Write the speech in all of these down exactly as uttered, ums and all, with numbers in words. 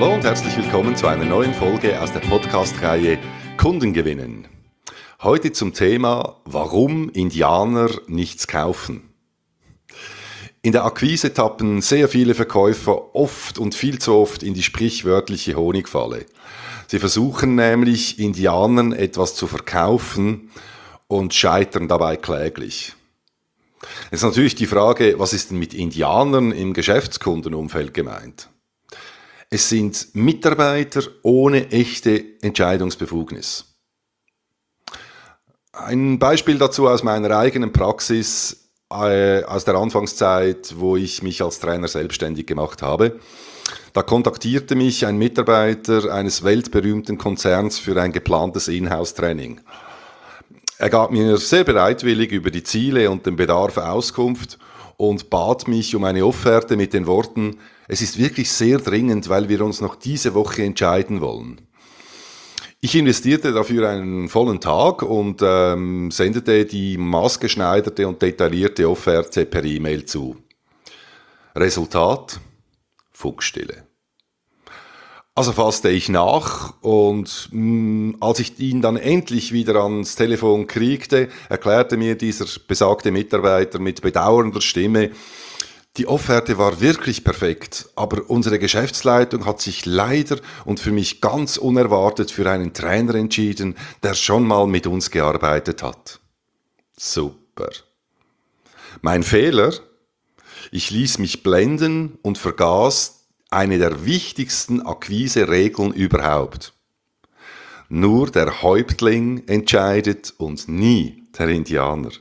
Hallo und herzlich willkommen zu einer neuen Folge aus der Podcast-Reihe Kunden gewinnen. Heute zum Thema, warum Indianer nichts kaufen. In der Akquise tappen sehr viele Verkäufer oft und viel zu oft in die sprichwörtliche Honigfalle. Sie versuchen nämlich, Indianern etwas zu verkaufen und scheitern dabei kläglich. Jetzt ist natürlich die Frage, was ist denn mit Indianern im Geschäftskundenumfeld gemeint? Es sind Mitarbeiter ohne echte Entscheidungsbefugnis. Ein Beispiel dazu aus meiner eigenen Praxis, äh, aus der Anfangszeit, wo ich mich als Trainer selbstständig gemacht habe. Da kontaktierte mich ein Mitarbeiter eines weltberühmten Konzerns für ein geplantes Inhouse-Training. Er gab mir sehr bereitwillig über die Ziele und den Bedarf Auskunft und bat mich um eine Offerte mit den Worten: Es ist wirklich sehr dringend, weil wir uns noch diese Woche entscheiden wollen. Ich investierte dafür einen vollen Tag und ähm, sendete die maßgeschneiderte und detaillierte Offerte per E-Mail zu. Resultat: Funkstille. Also fasste ich nach und mh, als ich ihn dann endlich wieder ans Telefon kriegte, erklärte mir dieser besagte Mitarbeiter mit bedauernder Stimme: Die Offerte war wirklich perfekt, aber unsere Geschäftsleitung hat sich leider und für mich ganz unerwartet für einen Trainer entschieden, der schon mal mit uns gearbeitet hat. Super. Mein Fehler? Ich ließ mich blenden und vergaß eine der wichtigsten Akquise-Regeln überhaupt. Nur der Häuptling entscheidet und nie der Indianer.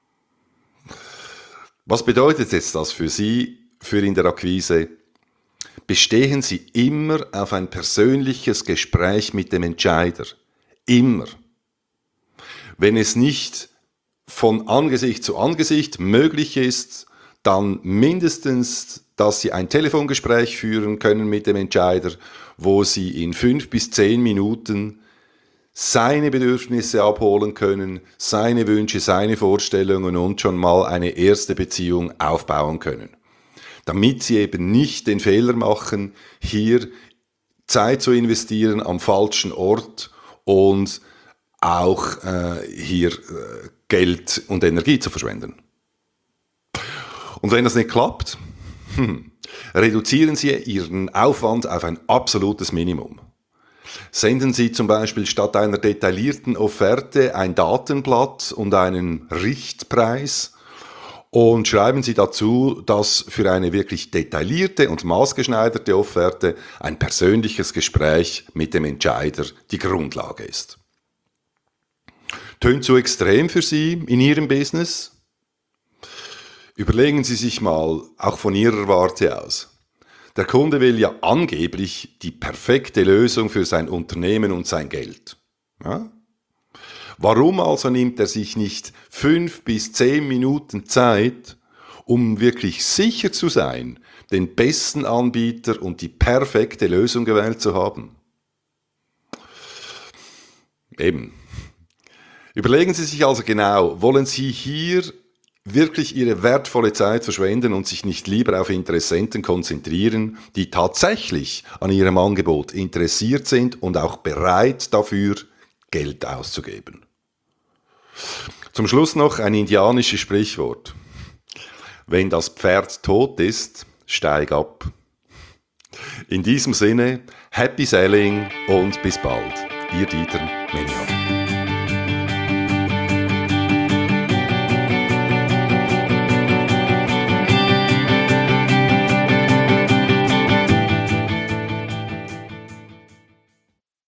Was bedeutet jetzt das für Sie, für in der Akquise? Bestehen Sie immer auf ein persönliches Gespräch mit dem Entscheider. Immer. Wenn es nicht von Angesicht zu Angesicht möglich ist, dann mindestens, dass Sie ein Telefongespräch führen können mit dem Entscheider, wo Sie in fünf bis zehn Minuten seine Bedürfnisse abholen können, seine Wünsche, seine Vorstellungen und schon mal eine erste Beziehung aufbauen können. Damit Sie eben nicht den Fehler machen, hier Zeit zu investieren am falschen Ort und auch äh, hier äh, Geld und Energie zu verschwenden. Und wenn das nicht klappt, hm, reduzieren Sie Ihren Aufwand auf ein absolutes Minimum. Senden Sie zum Beispiel statt einer detaillierten Offerte ein Datenblatt und einen Richtpreis und schreiben Sie dazu, dass für eine wirklich detaillierte und maßgeschneiderte Offerte ein persönliches Gespräch mit dem Entscheider die Grundlage ist. Tönt zu extrem für Sie in Ihrem Business? Überlegen Sie sich mal, auch von Ihrer Warte aus. Der Kunde will ja angeblich die perfekte Lösung für sein Unternehmen und sein Geld. Ja? Warum also nimmt er sich nicht fünf bis zehn Minuten Zeit, um wirklich sicher zu sein, den besten Anbieter und die perfekte Lösung gewählt zu haben? Eben. Überlegen Sie sich also genau, wollen Sie hier wirklich Ihre wertvolle Zeit verschwenden und sich nicht lieber auf Interessenten konzentrieren, die tatsächlich an Ihrem Angebot interessiert sind und auch bereit dafür, Geld auszugeben. Zum Schluss noch ein indianisches Sprichwort. Wenn das Pferd tot ist, steig ab. In diesem Sinne, happy selling und bis bald. Ihr Dieter Menion.